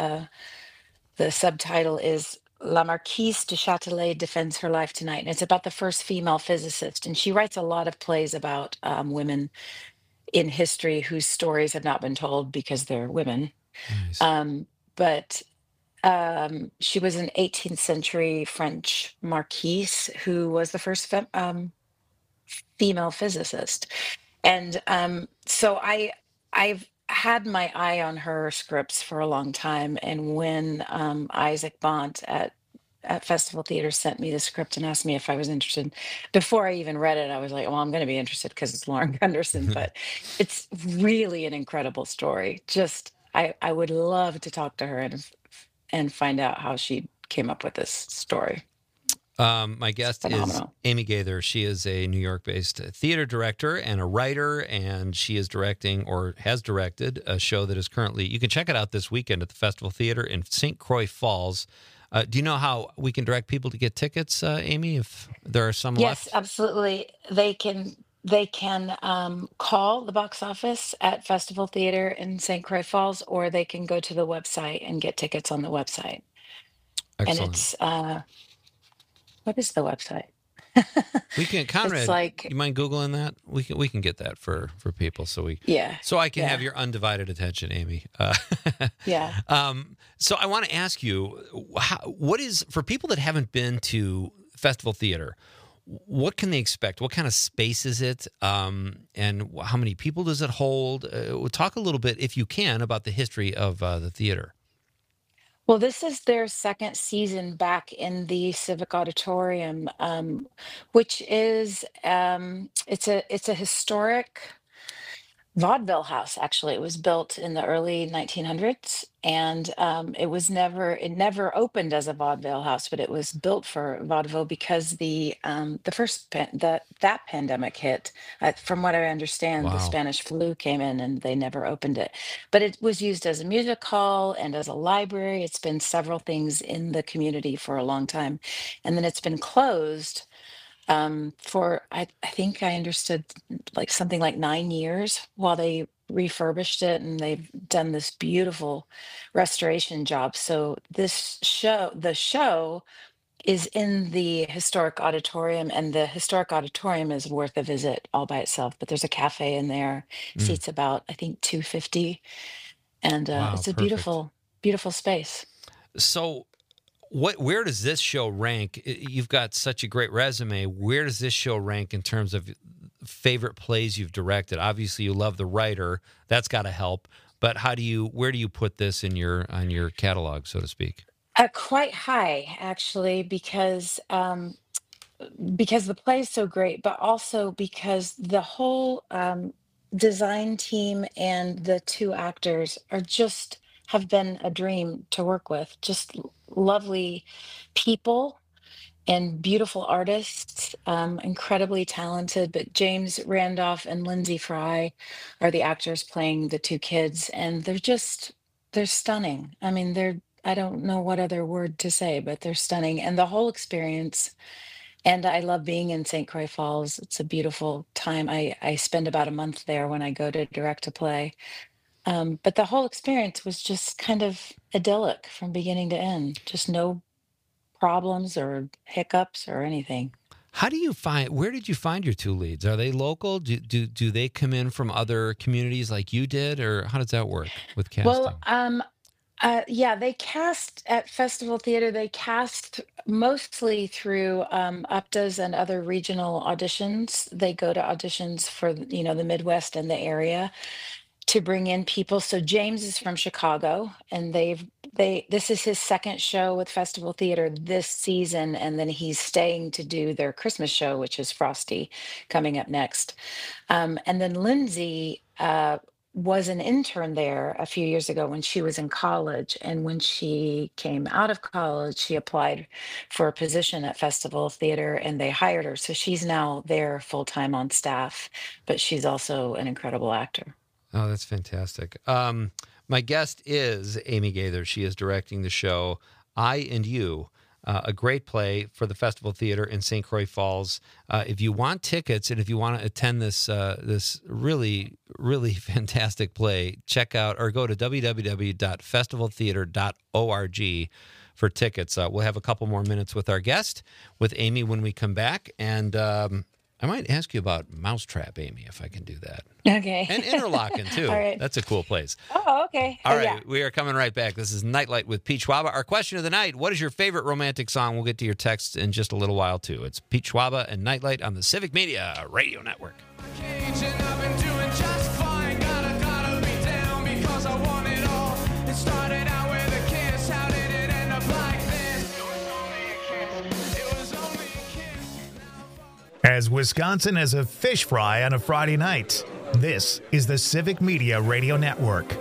The subtitle is La Marquise de Châtelet Defends Her Life Tonight. And it's about the first female physicist. And she writes a lot of plays about women in history whose stories have not been told because they're women. But she was an 18th century French marquise who was the first female physicist. And so I've had my eye on her scripts for a long time. And when Isaac Bont at Festival Theater sent me the script and asked me if I was interested, before I even read it, I was like, well, I'm going to be interested because it's Lauren Gunderson. But it's really an incredible story. Just, I would love to talk to her and find out how she came up with this story. My guest is phenomenal. Amy Gaither. She is a New York-based theater director and a writer, and she is directing or has directed a show that is currently, you can check it out this weekend at the Festival Theater in St. Croix Falls. Do you know how we can direct people to get tickets, Amy, if there are some Yes, left? absolutely. They can call the box office at Festival Theater in St. Croix Falls, or they can go to the website and get tickets on the website. Excellent. And it's what is the website? We can, Conrad, It's like, you mind Googling that? We can get that for people so I can have your undivided attention, Amy. Yeah. So I want to ask you, what is, for people that haven't been to Festival Theater, what can they expect? What kind of space is it? And how many people does it hold? Talk a little bit, if you can, about the history of the theater. Well, this is their second season back in the Civic Auditorium, which is it's a historic vaudeville house. Actually, it was built in the early 1900s, and it never opened as a vaudeville house, but it was built for vaudeville because the that pandemic hit. From what I understand, the Wow. Spanish flu came in, and they never opened it. But it was used as a music hall and as a library. It's been several things in the community for a long time, and then it's been closed for I think I understood like something like 9 years while they refurbished it, and they've done this beautiful restoration job. So the show is in the historic auditorium, and the historic auditorium is worth a visit all by itself. But there's a cafe in there, seats about I think 250, and Wow, it's a perfect. beautiful space. So where does this show rank? You've got such a great resume. Where does this show rank in terms of favorite plays you've directed? Obviously, you love the writer. That's got to help. But where do you put this in on your catalog, so to speak? Quite high, actually, because the play is so great, but also because the whole design team and the two actors have been a dream to work with. Just lovely people and beautiful artists, incredibly talented. But James Randolph and Lindsay Fry are the actors playing the two kids, and they're stunning. I mean, I don't know what other word to say, but they're stunning. And the whole experience, and I love being in St. Croix Falls. It's a beautiful time. I spend about a month there when I go to direct a play. But the whole experience was just kind of idyllic from beginning to end. Just no problems or hiccups or anything. Where did you find your two leads? Are they local? Do they come in from other communities like you did, or how does that work with casting? Well, yeah, they cast at Festival Theater. They cast mostly through UPTAs and other regional auditions. They go to auditions for the Midwest and the area to bring in people. So James is from Chicago, and they've This is his second show with Festival Theater this season, and then he's staying to do their Christmas show, which is Frosty, coming up next. And then Lindsay was an intern there a few years ago when she was in college. And when she came out of college, she applied for a position at Festival Theater and they hired her. So she's now there full time on staff, but she's also an incredible actor. Oh, that's fantastic. My guest is Amy Gaither. She is directing the show I and You, a great play for the Festival Theater in St. Croix Falls. If you want tickets and if you want to attend this really, really fantastic play, check out or go to www.festivaltheater.org for tickets. We'll have a couple more minutes with our guest, with Amy, when we come back. And I might ask you about Mousetrap, Amy, if I can do that. Okay. And Interlaken, too. All right. That's a cool place. Oh, okay. All right, Yeah. we are coming right back. This is Nightlight with Pete Schwaba. Our question of the night, what is your favorite romantic song? We'll get to your texts in just a little while, too. It's Pete Schwaba and Nightlight on the Civic Media Radio Network. As Wisconsin has a fish fry on a Friday night, this is the Civic Media Radio Network.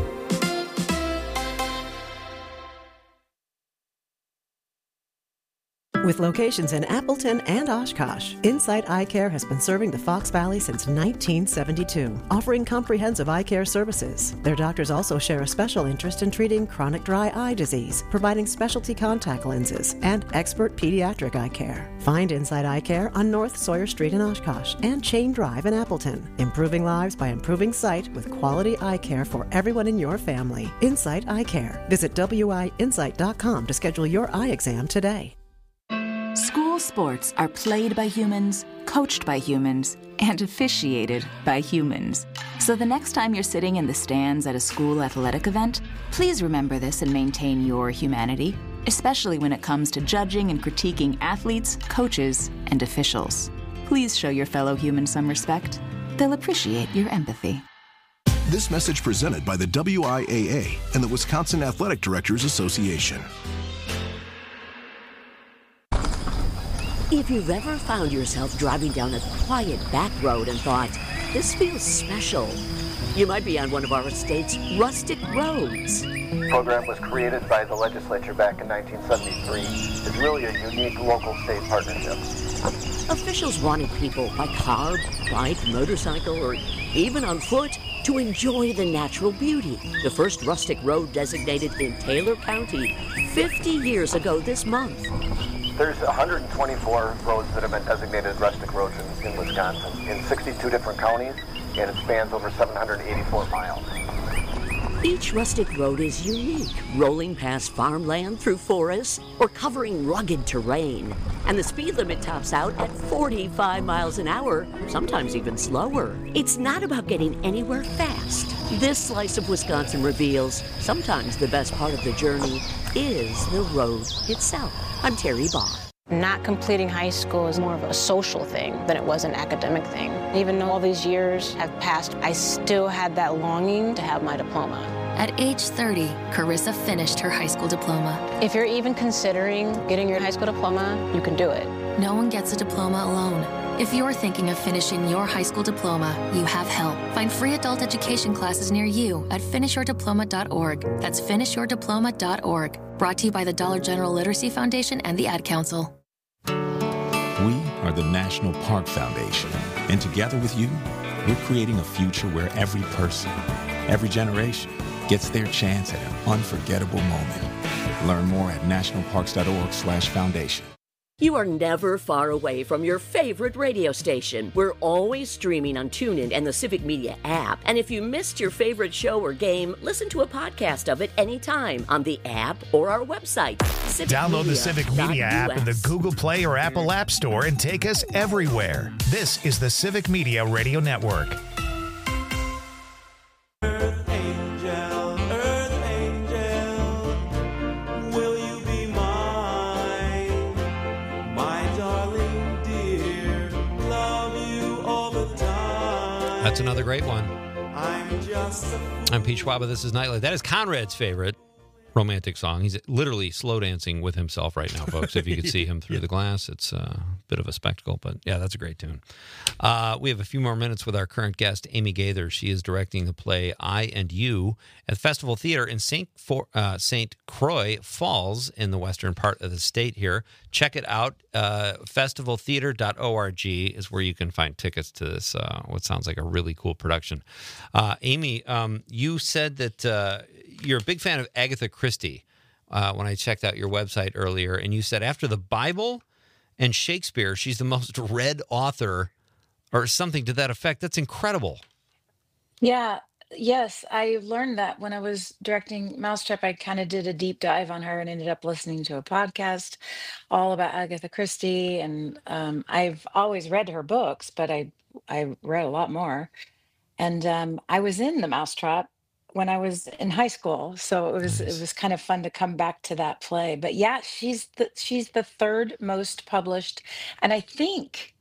With locations in Appleton and Oshkosh, Insight Eye Care has been serving the Fox Valley since 1972, offering comprehensive eye care services. Their doctors also share a special interest in treating chronic dry eye disease, providing specialty contact lenses, and expert pediatric eye care. Find Insight Eye Care on North Sawyer Street in Oshkosh and Chain Drive in Appleton, improving lives by improving sight with quality eye care for everyone in your family. Insight Eye Care. Visit wiinsight.com to schedule your eye exam today. School sports are played by humans, coached by humans, and officiated by humans. So the next time you're sitting in the stands at a school athletic event, please remember this and maintain your humanity, especially when it comes to judging and critiquing athletes, coaches, and officials. Please show your fellow humans some respect. They'll appreciate your empathy. This message presented by the WIAA and the Wisconsin Athletic Directors Association. If you've ever found yourself driving down a quiet back road and thought, this feels special, you might be on one of our state's rustic roads. The program was created by the legislature back in 1973. It's really a unique local-state partnership. Officials wanted people by car, bike, motorcycle, or even on foot to enjoy the natural beauty. The first rustic road designated in Taylor County 50 years ago this month. There's 124 roads that have been designated rustic roads in Wisconsin in 62 different counties, and it spans over 784 miles. Each rustic road is unique, rolling past farmland through forests or covering rugged terrain. And the speed limit tops out at 45 miles an hour, sometimes even slower. It's not about getting anywhere fast. This slice of Wisconsin reveals sometimes the best part of the journey is the road itself. I'm Terry Baugh. Not completing high school is more of a social thing than it was an academic thing. Even though all these years have passed, I still had that longing to have my diploma. At age 30, Carissa finished her high school diploma. If you're even considering getting your high school diploma, you can do it. No one gets a diploma alone. If you're thinking of finishing your high school diploma, you have help. Find free adult education classes near you at finishyourdiploma.org. That's finishyourdiploma.org. Brought to you by the Dollar General Literacy Foundation and the Ad Council. We are the National Park Foundation, and together with you, we're creating a future where every person, every generation, gets their chance at an unforgettable moment. Learn more at nationalparks.org/foundation. You are never far away from your favorite radio station. We're always streaming on TuneIn and the Civic Media app. And if you missed your favorite show or game, listen to a podcast of it anytime on the app or our website. Download the Civic Media app in the Google Play or Apple App Store and take us everywhere. This is the Civic Media Radio Network. That's another great one. I'm Pete Schwaba. This is Nightlight. That is Conrad's favorite. romantic song. He's literally slow dancing with himself right now, folks. If you could see him through the glass, it's a bit of a spectacle. But yeah, that's a great tune. We have a few more minutes with our current guest, Amy Gaither. She is directing the play I and You at the Festival Theater in St. Croix Falls in the western part of the state here. Check it out. Festivaltheater.org is where you can find tickets to this, what sounds like a really cool production. Amy, you said that you're a big fan of Agatha Christie when I checked out your website earlier, and you said after the Bible and Shakespeare, she's the most read author or something to that effect. That's incredible. Yeah. Yes, I learned that when I was directing Mousetrap. I kind of did a deep dive on her and ended up listening to a podcast all about Agatha Christie. And I've always read her books, but I read a lot more. And I was in the Mousetrap when I was in high school, so it was kind of fun to come back to that play. But yeah, she's the third most published, and I think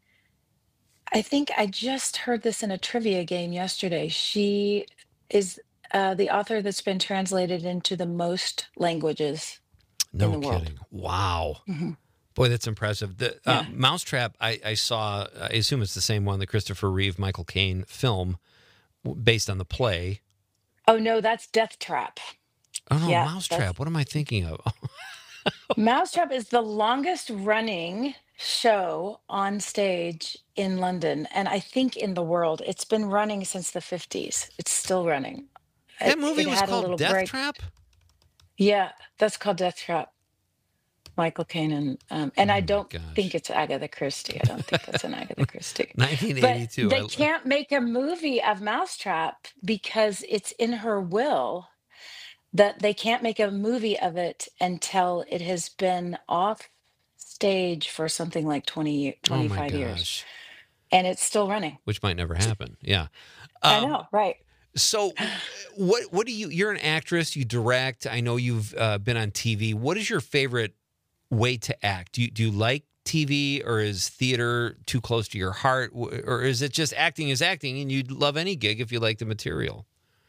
I just heard this in a trivia game yesterday. She is the author that's been translated into the most languages in the world. Kidding. Wow. Mhm. Boy, that's impressive. The Mousetrap, I saw, I assume it's the same one, the Christopher Reeve, Michael Caine film based on the play. Oh, no, that's Death Trap. Oh, no, Yeah, Mousetrap. What am I thinking of? Mousetrap is the longest running show on stage in London, and I think in the world. It's been running since the 50s. It's still running. That movie was had a called little Death break. Trap? Yeah, that's called Death Trap. Michael Caine and I don't think it's Agatha Christie. I don't think that's an Agatha Christie. 1982. But they can't make a movie of Mousetrap because it's in her will that they can't make a movie of it until it has been off stage for something like 25 years. And it's still running. Which might never happen. Yeah. I know, right. So what do you're an actress, you direct. I know you've been on TV. What is your favorite way to act? Do you like TV, or is theater too close to your heart? Or is it just acting is acting and you'd love any gig if you like the material?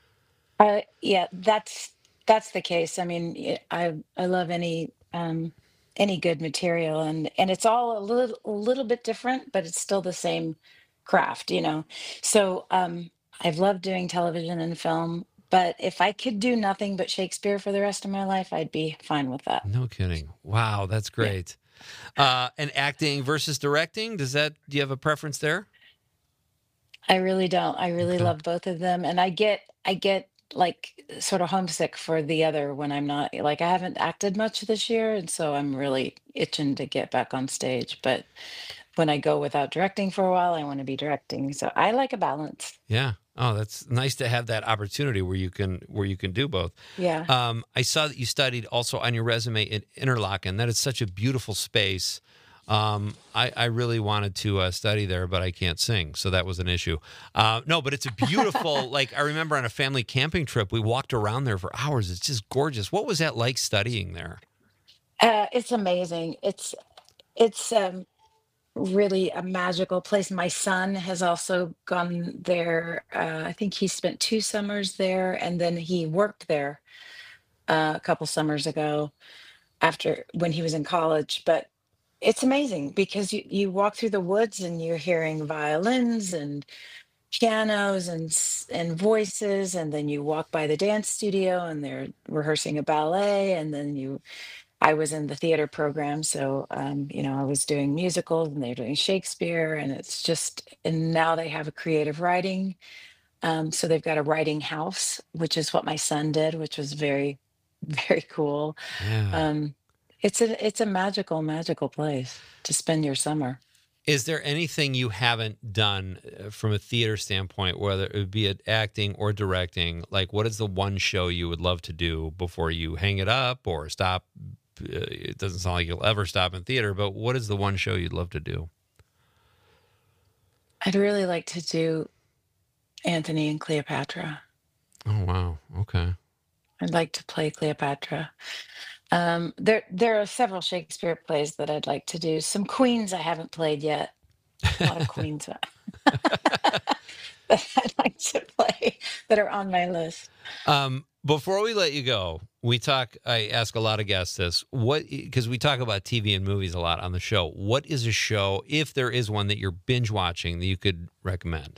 Yeah, that's the case. I mean, I love any good material, and it's all a little bit different, but it's still the same craft, you know. So I've loved doing television and film, but if I could do nothing but Shakespeare for the rest of my life, I'd be fine with that. No kidding. Wow, that's great. And acting versus directing, do you have a preference there? I really don't. I really love both of them, and I get like sort of homesick for the other when I'm not, like, I haven't acted much this year, and so I'm really itching to get back on stage. But when I go without directing for a while, I want to be directing. So I like a balance. Yeah. Oh, that's nice to have that opportunity where you can do both. Yeah. I saw that you studied also on your resume in Interlaken. That is such a beautiful space. I really wanted to study there, but I can't sing, so that was an issue. No, but it's a beautiful, like, I remember on a family camping trip, we walked around there for hours. It's just gorgeous. What was that like studying there? It's amazing. It's really a magical place. My son has also gone there. I think he spent 2 summers there, and then he worked there a couple summers ago when he was in college. But it's amazing because you walk through the woods and you're hearing violins and pianos and voices, and then you walk by the dance studio and they're rehearsing a ballet, and then I was in the theater program, so I was doing musicals and they're doing Shakespeare, and and now they have a creative writing. So they've got a writing house, which is what my son did, which was very, very cool. Yeah. It's a magical place to spend your summer. Is there anything you haven't done from a theater standpoint, whether it would be at acting or directing? Like, what is the one show you would love to do before you hang it up or stop? It doesn't sound like you'll ever stop in theater, but what is the one show you'd love to do? I'd really like to do Antony and Cleopatra. Oh, wow. Okay. I'd like to play Cleopatra. There are several Shakespeare plays that I'd like to do. Some Queens I haven't played yet. A lot of Queens. that I'd like to play that are on my list. Before we let you go, I ask a lot of guests this, because we talk about TV and movies a lot on the show. What is a show, if there is one that you're binge watching, that you could recommend?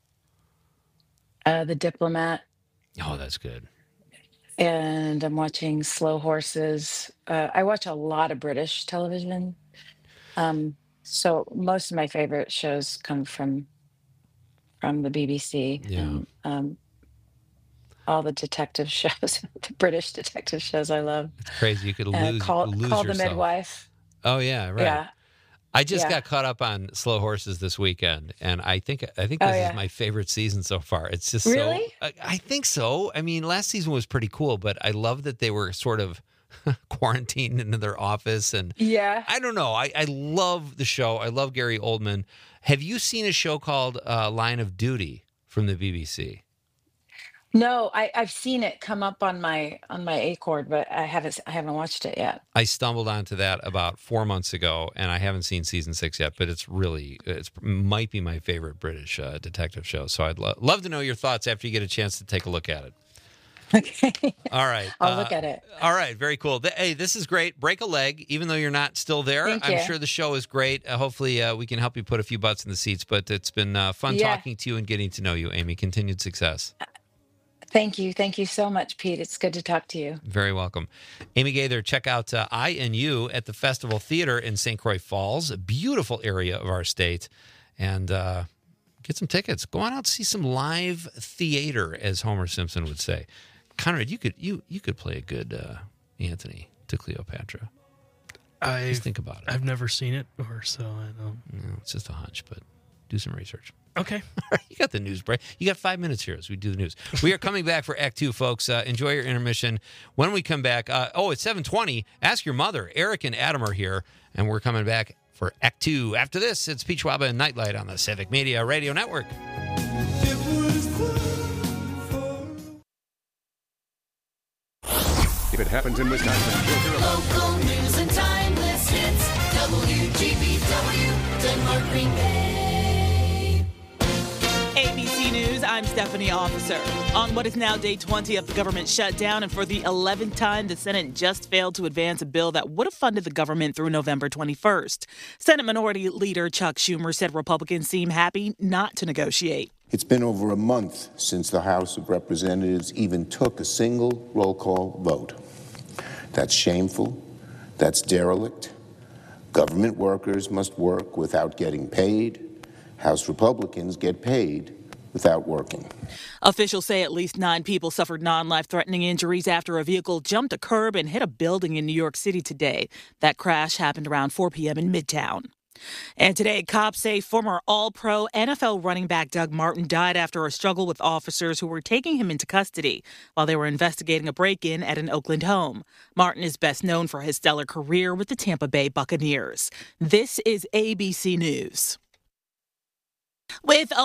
The Diplomat. Oh, that's good. And I'm watching Slow Horses. I watch a lot of British television. So most of my favorite shows come from the BBC. Yeah. And, all the detective shows, the British detective shows I love. It's crazy. You could lose Call yourself. the Midwife. Oh, yeah, right. Yeah. I just Yeah. got caught up on Slow Horses this weekend, and I think this yeah. is my favorite season so far. It's just Really? so. I think so. I mean, last season was pretty cool, but I love that they were sort of quarantined into their office, and Yeah. I don't know. I love the show. I love Gary Oldman. Have you seen a show called Line of Duty from the BBC? No, I've seen it come up on my Acord, but I haven't watched it yet. I stumbled onto that about 4 months ago, and I haven't seen season 6 yet, but it might be my favorite British detective show. So I'd love to know your thoughts after you get a chance to take a look at it. Okay. All right. I'll look at it. All right. Very cool. Hey, this is great. Break a leg, even though you're not still there. Thank I'm you. sure the show is great. Hopefully we can help you put a few butts in the seats, but it's been fun Yeah. talking to you and getting to know you, Amy. Continued success. Thank you. Thank you so much, Pete. It's good to talk to you. Very welcome. Amy Gaither, check out I and You at the Festival Theater in St. Croix Falls, a beautiful area of our state. And get some tickets. Go on out and see some live theater, as Homer Simpson would say. Conrad, you could play a good Antony to Cleopatra. Just think about it. I've never seen it, or so I don't. No, it's just a hunch, but do some research. Okay. You got the news break. You got 5 minutes here as we do the news. We are coming back for Act 2, folks. Enjoy your intermission. When we come back, it's 7:20. Ask your mother. Eric and Adam are here, and we're coming back for Act 2. After this, it's Pete Schwab and Nightlight on the Civic Media Radio Network. If it happens in Wisconsin, you'll hear about it. Local news and timeless hits. WGBW, Denmark, Green Bay. ABC News, I'm Stephanie Officer. On what is now day 20 of the government shutdown, and for the 11th time, the Senate just failed to advance a bill that would have funded the government through November 21st. Senate Minority Leader Chuck Schumer said Republicans seem happy not to negotiate. It's been over a month since the House of Representatives even took a single roll call vote. That's shameful. That's derelict. Government workers must work without getting paid. House Republicans get paid without working. Officials say at least 9 people suffered non-life-threatening injuries after a vehicle jumped a curb and hit a building in New York City today. That crash happened around 4 p.m. in Midtown. And today, cops say former All-Pro NFL running back Doug Martin died after a struggle with officers who were taking him into custody while they were investigating a break-in at an Oakland home. Martin is best known for his stellar career with the Tampa Bay Buccaneers. This is ABC News. With